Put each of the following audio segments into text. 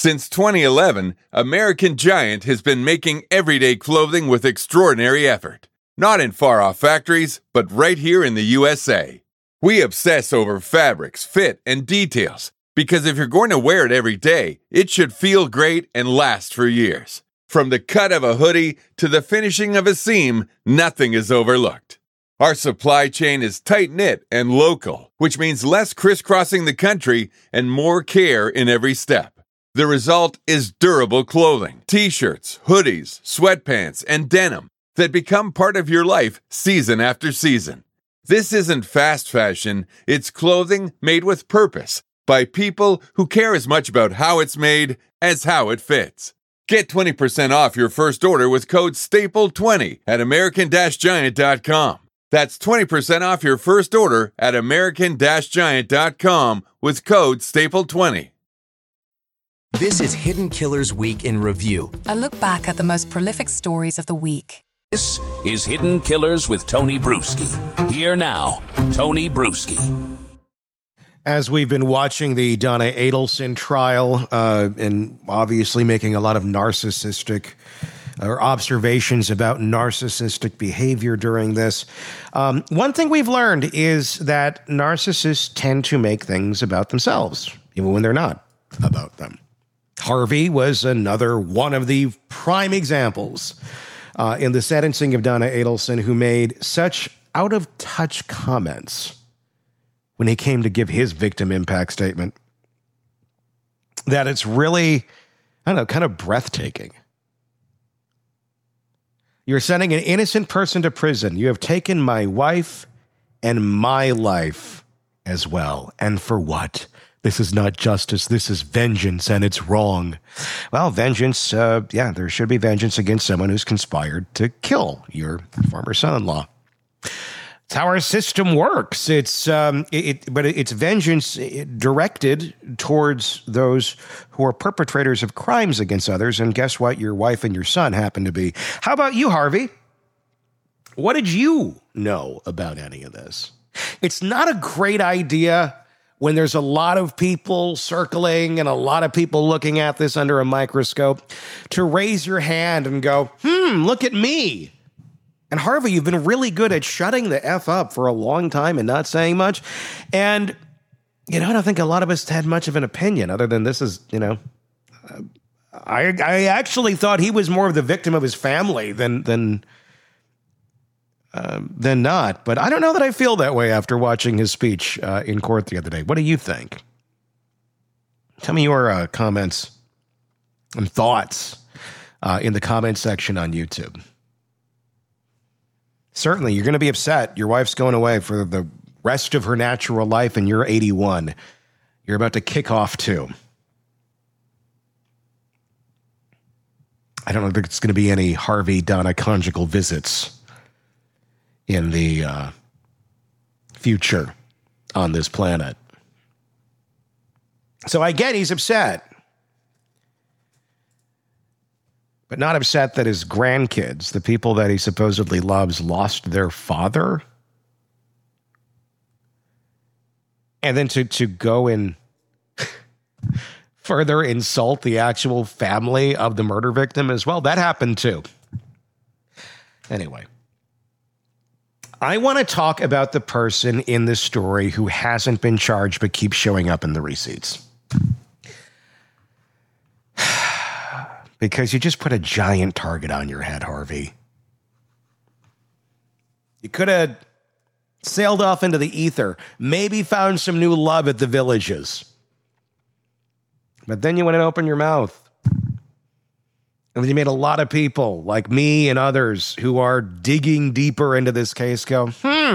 Since 2011, American Giant has been making everyday clothing with extraordinary effort. Not in far-off factories, but right here in the USA. We obsess over fabrics, fit, and details, because if you're going to wear it every day, it should feel great and last for years. From the cut of a hoodie to the finishing of a seam, nothing is overlooked. Our supply chain is tight-knit and local, which means less crisscrossing the country and more care in every step. The result is durable clothing, t-shirts, hoodies, sweatpants, and denim that become part of your life season after season. This isn't fast fashion, it's clothing made with purpose by people who care as much about how it's made as how it fits. Get 20% off your first order with code STAPLE20 at American-Giant.com. That's 20% off your first order at American-Giant.com with code STAPLE20. This is Hidden Killers Week in Review. A look back at the most prolific stories of the week. This is Hidden Killers with Tony Bruschi. Here now, Tony Bruschi. As we've been watching the Donna Adelson trial and obviously making a lot of narcissistic or observations about narcissistic behavior during this, one thing we've learned is that narcissists tend to make things about themselves, even when they're not about them. Harvey was another one of the prime examples in the sentencing of Donna Adelson, who made such out-of-touch comments when he came to give his victim impact statement that it's really, I don't know, kind of breathtaking. You're sending an innocent person to prison. You have taken my wife and my life as well. And for what? This is not justice. This is vengeance, and it's wrong. Well, vengeance, there should be vengeance against someone who's conspired to kill your former son-in-law. It's how our system works. But it's vengeance directed towards those who are perpetrators of crimes against others. And guess what? Your wife and your son happen to be. How about you, Harvey? What did you know about any of this? It's not a great idea when there's a lot of people circling and a lot of people looking at this under a microscope to raise your hand and go, look at me. And Harvey, you've been really good at shutting the F up for a long time and not saying much. And, I don't think a lot of us had much of an opinion other than this is, I actually thought he was more of the victim of his family than not. But I don't know that I feel that way after watching his speech in court the other day. What do you think? Tell me your comments and thoughts in the comment section on YouTube. Certainly, you're going to be upset. Your wife's going away for the rest of her natural life, and you're 81. You're about to kick off, too. I don't know if there's going to be any Harvey-Donna conjugal visits in the future on this planet. So I get he's upset. But not upset that his grandkids, the people that he supposedly loves, lost their father. And then to go and further insult the actual family of the murder victim as well. That happened too. Anyway. I want to talk about the person in this story who hasn't been charged but keeps showing up in the receipts. Because you just put a giant target on your head, Harvey. You could have sailed off into the ether, maybe found some new love at the Villages. But then you went and opened your mouth. And then you made a lot of people like me and others who are digging deeper into this case go,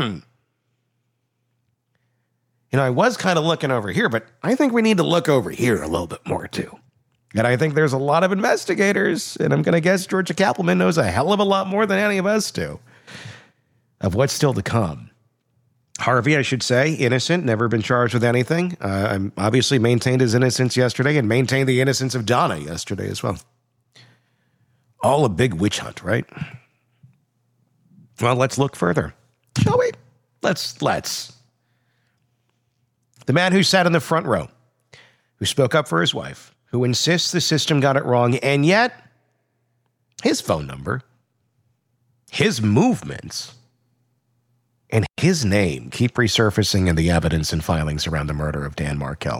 I was kind of looking over here, but I think we need to look over here a little bit more too. And I think there's a lot of investigators, and I'm going to guess Georgia Cappleman knows a hell of a lot more than any of us do of what's still to come. Harvey, I should say, innocent, never been charged with anything. Obviously maintained his innocence yesterday and maintained the innocence of Donna yesterday as well. All a big witch hunt, right? Well, let's look further, shall we? Let's. The man who sat in the front row, who spoke up for his wife, who insists the system got it wrong, and yet his phone number, his movements, and his name keep resurfacing in the evidence and filings around the murder of Dan Markel.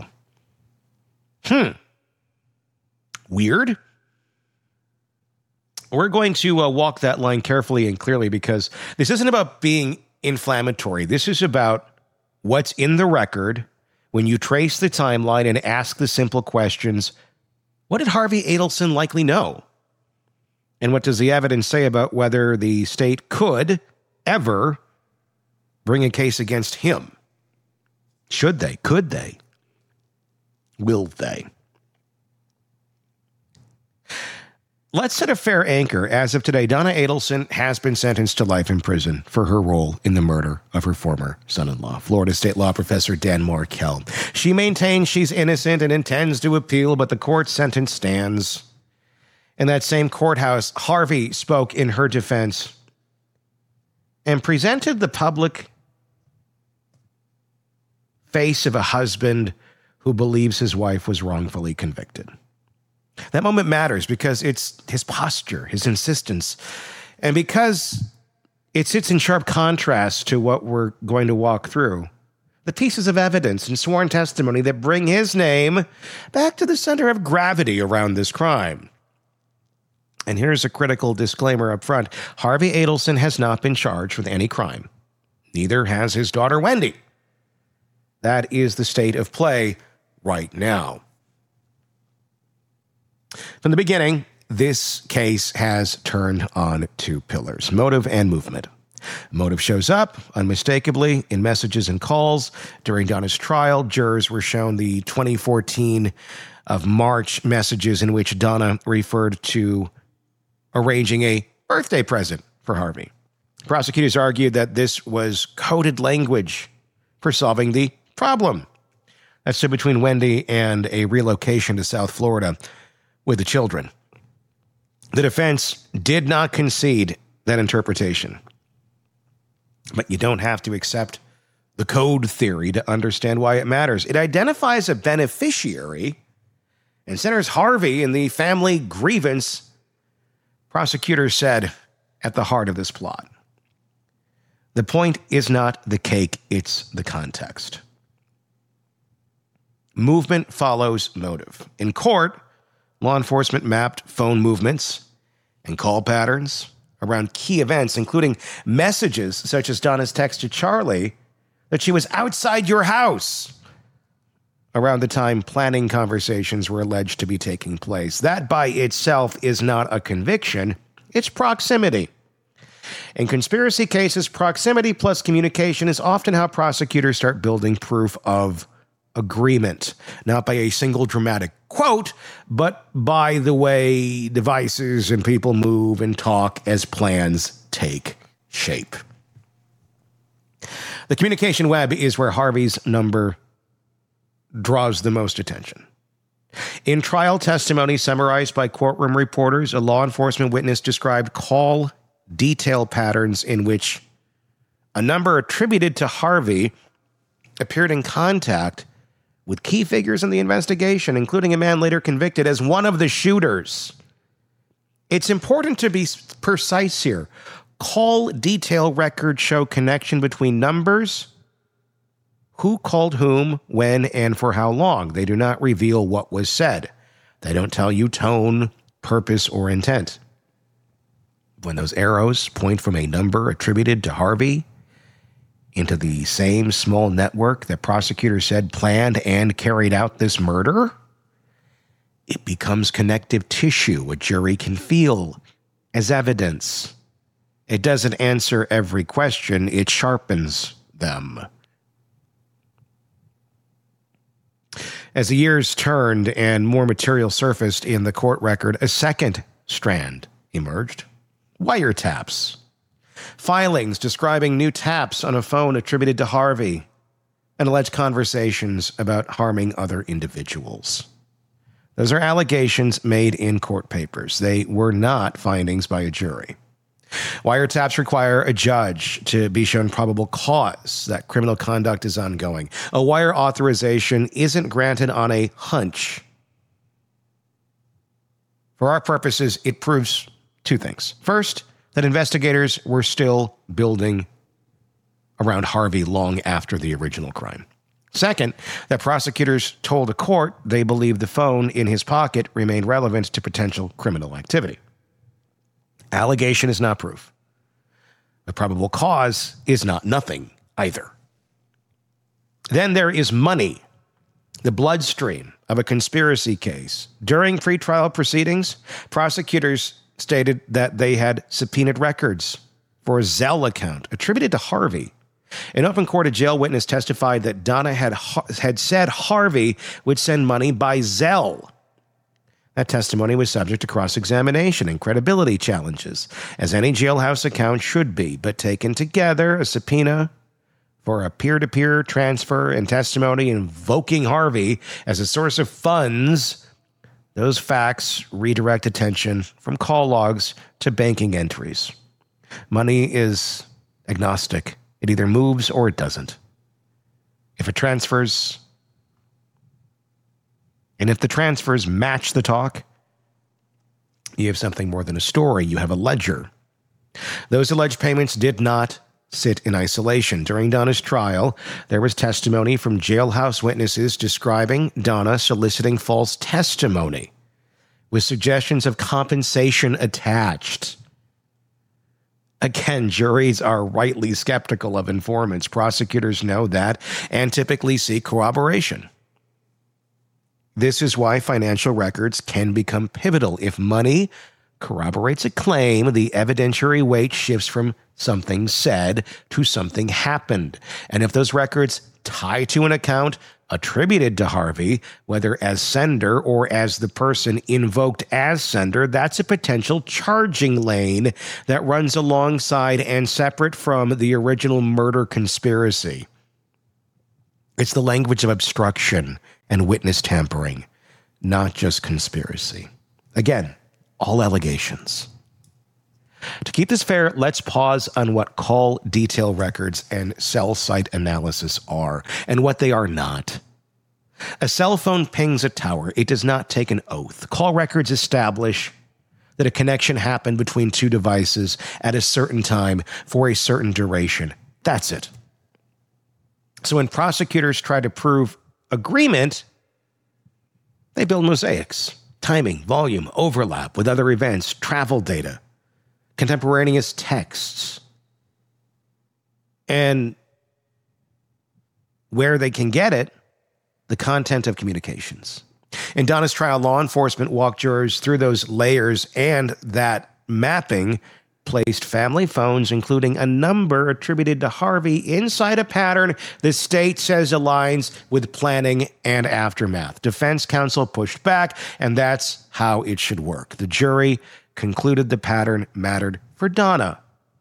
Weird. We're going to walk that line carefully and clearly, because this isn't about being inflammatory. This is about what's in the record when you trace the timeline and ask the simple questions. What did Harvey Adelson likely know? And what does the evidence say about whether the state could ever bring a case against him? Should they? Could they? Will they? Let's set a fair anchor. As of today, Donna Adelson has been sentenced to life in prison for her role in the murder of her former son-in-law, Florida State law professor Dan Markel. She maintains she's innocent and intends to appeal, but the court sentence stands. In that same courthouse, Harvey spoke in her defense and presented the public face of a husband who believes his wife was wrongfully convicted. That moment matters because it's his posture, his insistence, and because it sits in sharp contrast to what we're going to walk through. The pieces of evidence and sworn testimony that bring his name back to the center of gravity around this crime. And here's a critical disclaimer up front. Harvey Adelson has not been charged with any crime. Neither has his daughter, Wendy. That is the state of play right now. From the beginning, this case has turned on two pillars: motive and movement. Motive shows up unmistakably in messages and calls. During Donna's trial, jurors were shown the 2014 of March messages in which Donna referred to arranging a birthday present for Harvey. Prosecutors argued that this was coded language for solving the problem that stood between Wendy and a relocation to South Florida with the children. The defense did not concede that interpretation. But you don't have to accept the code theory to understand why it matters. It identifies a beneficiary and centers Harvey in the family grievance prosecutors said at the heart of this plot. The point is not the cake, it's the context. Movement follows motive. In court, law enforcement mapped phone movements and call patterns around key events, including messages such as Donna's text to Charlie that she was outside your house around the time planning conversations were alleged to be taking place. That by itself is not a conviction, it's proximity. In conspiracy cases, proximity plus communication is often how prosecutors start building proof of agreement, not by a single dramatic quote, but by the way devices and people move and talk as plans take shape. The communication web is where Harvey's number draws the most attention. In trial testimony summarized by courtroom reporters, a law enforcement witness described call detail patterns in which a number attributed to Harvey appeared in contact with key figures in the investigation, including a man later convicted as one of the shooters. It's important to be precise here. Call detail records show connection between numbers, who called whom, when, and for how long. They do not reveal what was said. They don't tell you tone, purpose, or intent. When those arrows point from a number attributed to Harvey into the same small network that prosecutors said planned and carried out this murder, it becomes connective tissue a jury can feel as evidence. It doesn't answer every question, it sharpens them. As the years turned and more material surfaced in the court record, a second strand emerged: wiretaps. Filings describing new taps on a phone attributed to Harvey and alleged conversations about harming other individuals. Those are allegations made in court papers. They were not findings by a jury. Wiretaps require a judge to be shown probable cause that criminal conduct is ongoing. A wire authorization isn't granted on a hunch. For our purposes, it proves two things. First, that investigators were still building around Harvey long after the original crime. Second, that prosecutors told a court they believed the phone in his pocket remained relevant to potential criminal activity. Allegation is not proof. The probable cause is not nothing either. Then there is money, the bloodstream of a conspiracy case. During pretrial proceedings, prosecutors stated that they had subpoenaed records for a Zelle account attributed to Harvey. In open court, a jail witness testified that Donna had said Harvey would send money by Zelle. That testimony was subject to cross-examination and credibility challenges, as any jailhouse account should be, but taken together, a subpoena for a peer-to-peer transfer and testimony invoking Harvey as a source of funds, those facts redirect attention from call logs to banking entries. Money is agnostic. It either moves or it doesn't. If it transfers, and if the transfers match the talk, you have something more than a story. You have a ledger. Those alleged payments did not sit in isolation. During Donna's trial, there was testimony from jailhouse witnesses describing Donna soliciting false testimony with suggestions of compensation attached. Again, juries are rightly skeptical of informants. Prosecutors know that and typically seek corroboration. This is why financial records can become pivotal. If money corroborates a claim, the evidentiary weight shifts from something said to something happened. And if those records tie to an account attributed to Harvey, whether as sender or as the person invoked as sender, that's a potential charging lane that runs alongside and separate from the original murder conspiracy. It's the language of obstruction and witness tampering, not just conspiracy. Again, all allegations. To keep this fair, let's pause on what call detail records and cell site analysis are and what they are not. A cell phone pings a tower. It does not take an oath. Call records establish that a connection happened between two devices at a certain time for a certain duration. That's it. So when prosecutors try to prove agreement, they build mosaics, timing, volume, overlap with other events, travel data, contemporaneous texts, and where they can get it, the content of communications. In Donna's trial, law enforcement walked jurors through those layers, and that mapping placed family phones, including a number attributed to Harvey, inside a pattern the state says aligns with planning and aftermath. Defense counsel pushed back, and that's how it should work. The jury concluded the pattern mattered for Donna.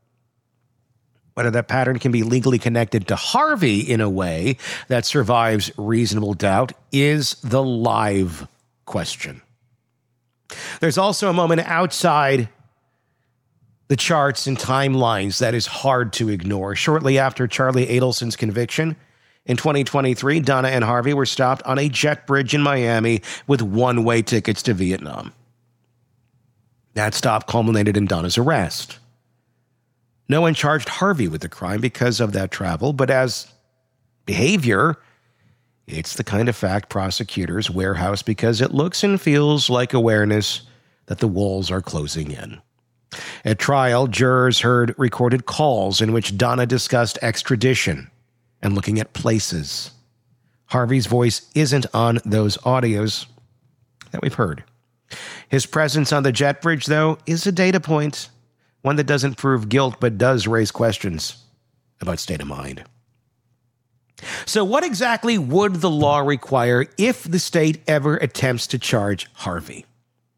Whether that pattern can be legally connected to Harvey in a way that survives reasonable doubt is the live question. There's also a moment outside the charts and timelines that is hard to ignore. Shortly after Charlie Adelson's conviction in 2023, Donna and Harvey were stopped on a jet bridge in Miami with one-way tickets to Vietnam. That stop culminated in Donna's arrest. No one charged Harvey with the crime because of that travel, but as behavior, it's the kind of fact prosecutors warehouse because it looks and feels like awareness that the walls are closing in. At trial, jurors heard recorded calls in which Donna discussed extradition and looking at places. Harvey's voice isn't on those audios that we've heard. His presence on the jet bridge, though, is a data point, one that doesn't prove guilt but does raise questions about state of mind. So what exactly would the law require if the state ever attempts to charge Harvey?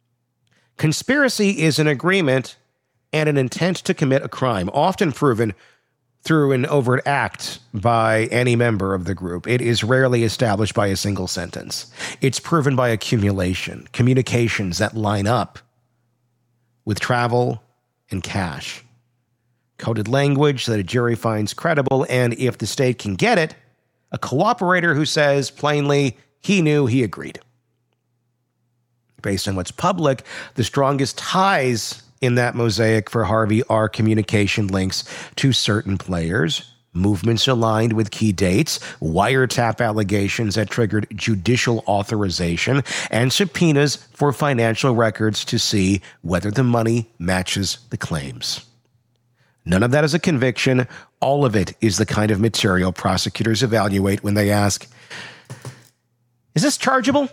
Conspiracy is an agreement and an intent to commit a crime, often proven through an overt act by any member of the group. It is rarely established by a single sentence. It's proven by accumulation, communications that line up with travel and cash, coded language that a jury finds credible, and if the state can get it, a cooperator who says plainly he knew, he agreed. Based on what's public, the strongest ties in that mosaic for Harvey are communication links to certain players, movements aligned with key dates, wiretap allegations that triggered judicial authorization, and subpoenas for financial records to see whether the money matches the claims. None of that is a conviction. All of it is the kind of material prosecutors evaluate when they ask, is this chargeable?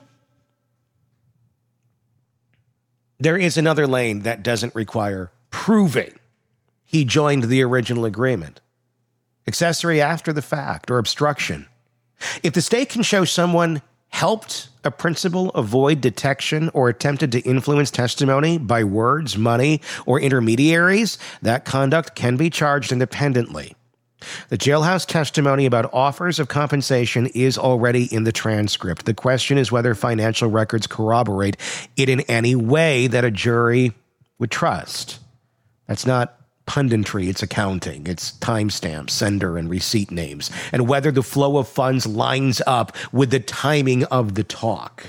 There is another lane that doesn't require proving he joined the original agreement. Accessory after the fact or obstruction. If the state can show someone helped a principal avoid detection or attempted to influence testimony by words, money, or intermediaries, that conduct can be charged independently. The jailhouse testimony about offers of compensation is already in the transcript. The question is whether financial records corroborate it in any way that a jury would trust. That's not punditry, it's accounting. It's timestamps, sender, and receipt names, and whether the flow of funds lines up with the timing of the talk.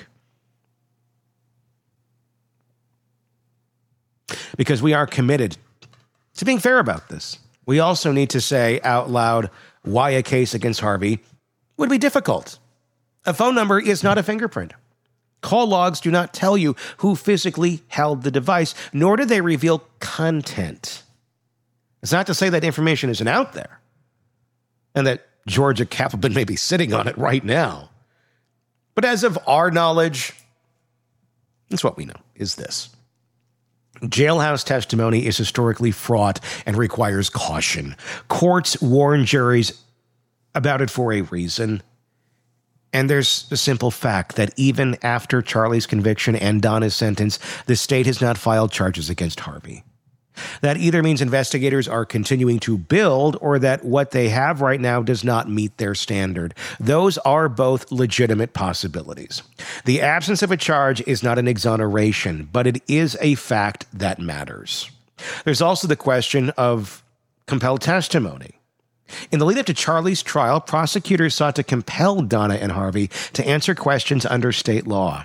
Because we are committed to being fair about this. We also need to say out loud why a case against Harvey would be difficult. A phone number is not a fingerprint. Call logs do not tell you who physically held the device, nor do they reveal content. It's not to say that information isn't out there and that Georgia Kaplan may be sitting on it right now. But as of our knowledge, that's what we know, is this. Jailhouse testimony is historically fraught and requires caution. Courts warn juries about it for a reason. And there's the simple fact that even after Charlie's conviction and Donna's sentence, the state has not filed charges against Harvey. That either means investigators are continuing to build or that what they have right now does not meet their standard. Those are both legitimate possibilities. The absence of a charge is not an exoneration, but it is a fact that matters. There's also the question of compelled testimony. In the lead up to Charlie's trial, prosecutors sought to compel Donna and Harvey to answer questions under state law.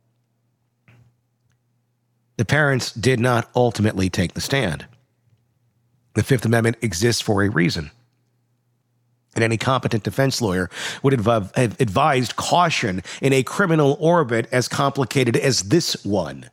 The parents did not ultimately take the stand. The Fifth Amendment exists for a reason. And any competent defense lawyer would have advised caution in a criminal orbit as complicated as this one.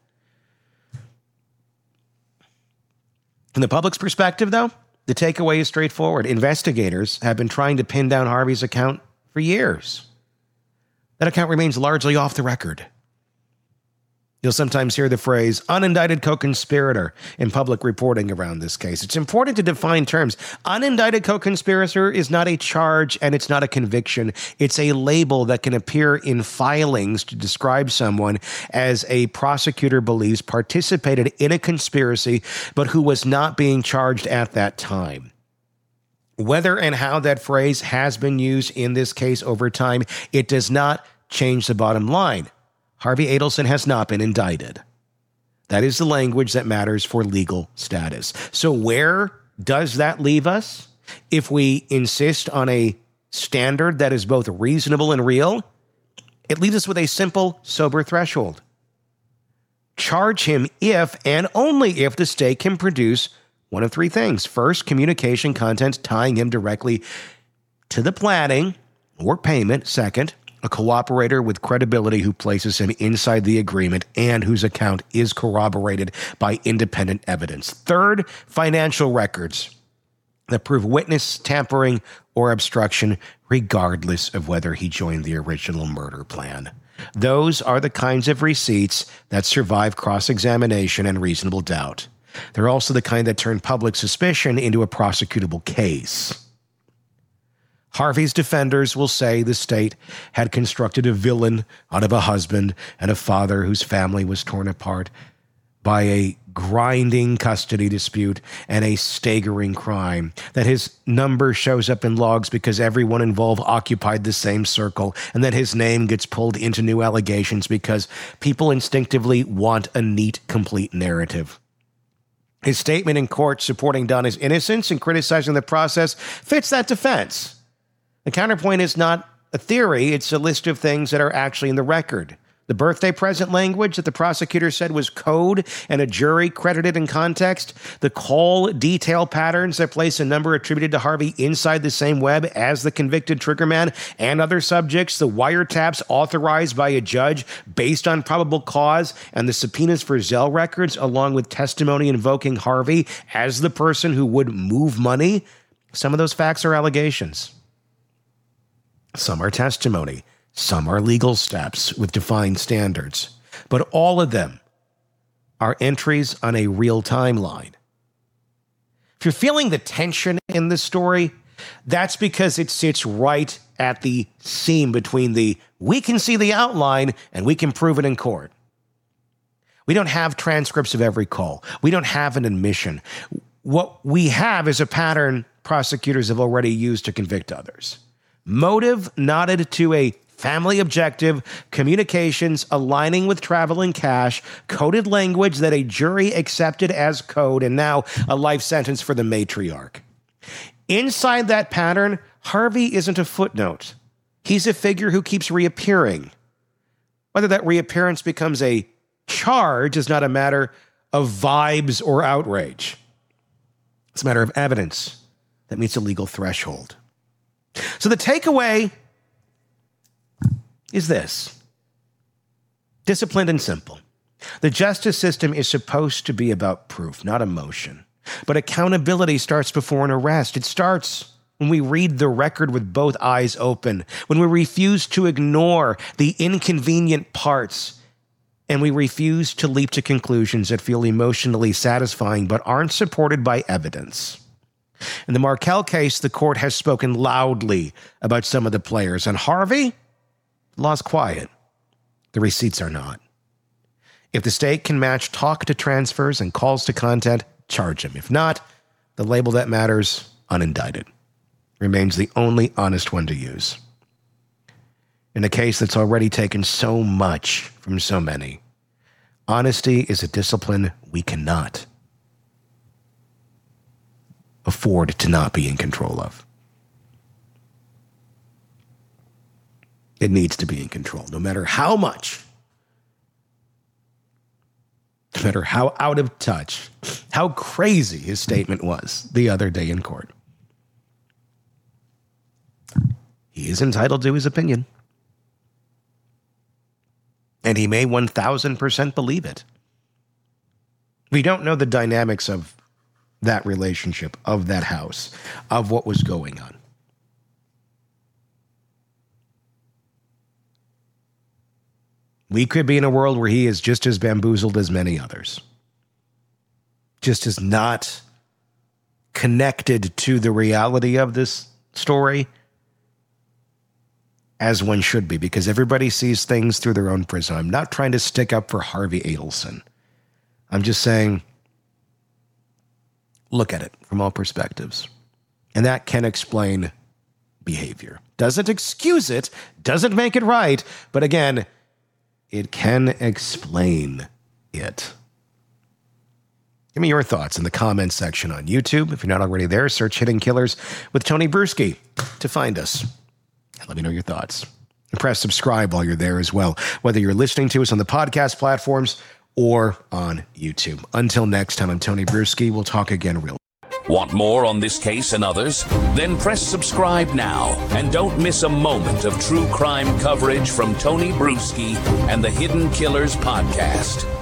From the public's perspective, though, the takeaway is straightforward. Investigators have been trying to pin down Harvey's account for years. That account remains largely off the record. You'll sometimes hear the phrase unindicted co-conspirator in public reporting around this case. It's important to define terms. Unindicted co-conspirator is not a charge and it's not a conviction. It's a label that can appear in filings to describe someone as a prosecutor believes participated in a conspiracy, but who was not being charged at that time. Whether and how that phrase has been used in this case over time, it does not change the bottom line. Harvey Adelson has not been indicted. That is the language that matters for legal status. So where does that leave us? If we insist on a standard that is both reasonable and real, it leaves us with a simple, sober threshold. Charge him if and only if the state can produce one of three things. First, communication content tying him directly to the planning or payment. Second, a cooperator with credibility who places him inside the agreement and whose account is corroborated by independent evidence. Third, financial records that prove witness tampering or obstruction, regardless of whether he joined the original murder plan. Those are the kinds of receipts that survive cross-examination and reasonable doubt. They're also the kind that turn public suspicion into a prosecutable case. Harvey's defenders will say the state had constructed a villain out of a husband and a father whose family was torn apart by a grinding custody dispute and a staggering crime, that his number shows up in logs because everyone involved occupied the same circle, and that his name gets pulled into new allegations because people instinctively want a neat, complete narrative. His statement in court supporting Donna's innocence and criticizing the process fits that defense. The counterpoint is not a theory, it's a list of things that are actually in the record. The birthday present language that the prosecutor said was code and a jury credited in context. The call detail patterns that place a number attributed to Harvey inside the same web as the convicted triggerman and other subjects. The wiretaps authorized by a judge based on probable cause and the subpoenas for Zelle records, along with testimony invoking Harvey as the person who would move money. Some of those facts are allegations. Some are testimony. Some are legal steps with defined standards. But all of them are entries on a real timeline. If you're feeling the tension in this story, that's because it sits right at the seam between the we can see the outline and we can prove it in court. We don't have transcripts of every call. We don't have an admission. What we have is a pattern prosecutors have already used to convict others. Motive nodded to a family objective, communications aligning with travel and cash, coded language that a jury accepted as code, and now a life sentence for the matriarch. Inside that pattern, Harvey isn't a footnote. He's a figure who keeps reappearing. Whether that reappearance becomes a charge is not a matter of vibes or outrage. It's a matter of evidence that meets a legal threshold. So the takeaway is this. Disciplined and simple. The justice system is supposed to be about proof, not emotion. But accountability starts before an arrest. It starts when we read the record with both eyes open, when we refuse to ignore the inconvenient parts, and we refuse to leap to conclusions that feel emotionally satisfying but aren't supported by evidence. In the Markell case, the court has spoken loudly about some of the players, and Harvey, law's quiet. The receipts are not. If the state can match talk to transfers and calls to content, charge him. If not, the label that matters, unindicted, remains the only honest one to use. In a case that's already taken so much from so many, honesty is a discipline we cannot afford to not be in control of. It needs to be in control, no matter how much, no matter how out of touch, how crazy his statement was the other day in court. He is entitled to his opinion. And he may 1,000% believe it. We don't know the dynamics of that relationship, of that house, of what was going on. We could be in a world where he is just as bamboozled as many others. Just as not connected to the reality of this story as one should be, because everybody sees things through their own prism. I'm not trying to stick up for Harvey Adelson. I'm just saying, look at it from all perspectives. And that can explain behavior. Doesn't excuse it, doesn't make it right, but again, it can explain it. Give me your thoughts in the comments section on YouTube. If you're not already there, search Hidden Killers with Tony Bruschi to find us. And let me know your thoughts. And press subscribe while you're there as well, whether you're listening to us on the podcast platforms or on YouTube. Until next time, I'm Tony Bruschi. We'll talk again real. Want more on this case and others? Then press subscribe now and don't miss a moment of true crime coverage from Tony Bruschi and the Hidden Killers podcast.